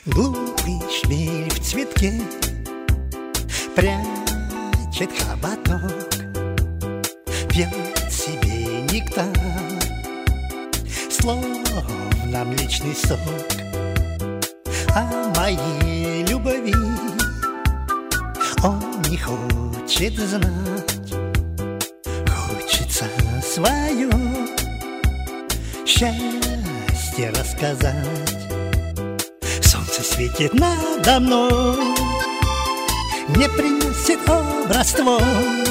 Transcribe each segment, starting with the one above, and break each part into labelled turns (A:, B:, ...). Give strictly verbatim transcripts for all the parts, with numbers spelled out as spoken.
A: Глупый шмель в цветке прячет хоботок, пьет себе нектар, словно млечный сок. А моей любви он не хочет знать. Хочется свое счастье рассказать. Солнце светит надо мной, мне приносит образ твой,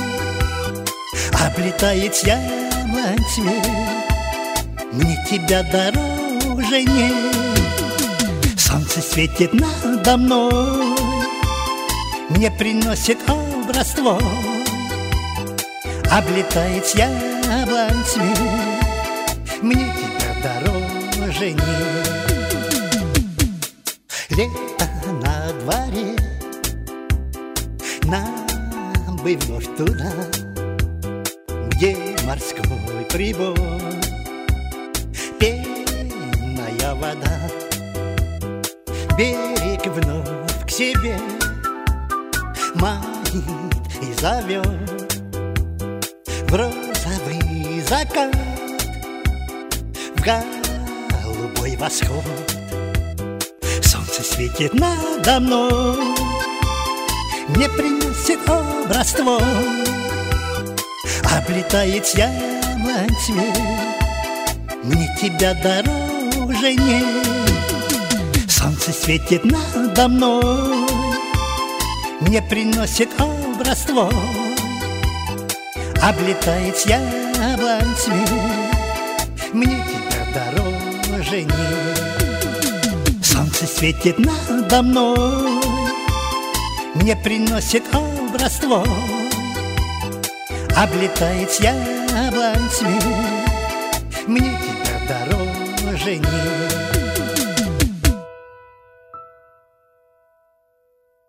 A: облетает яблонь цвет, мне тебя дороже нет. Солнце светит надо мной, мне приносит образ твой, облетает яблонь цвет, мне тебя дороже нет. Лето на дворе, нам бы вновь туда, где морской прибой, пенная вода. Берег вновь к себе манит и зовет в розовый закат, в голубой восход. Солнце светит надо мной, мне приносит образ твой, облетает яблонь цвет, мне тебя дороже нет. Солнце светит надо мной, мне приносит образ твой, облетает яблонь цвет, мне тебя дороже нет. Солнце светит надо мной, мне приносит образ твой, облетает яблонь цвет, мне тебя дороже нет.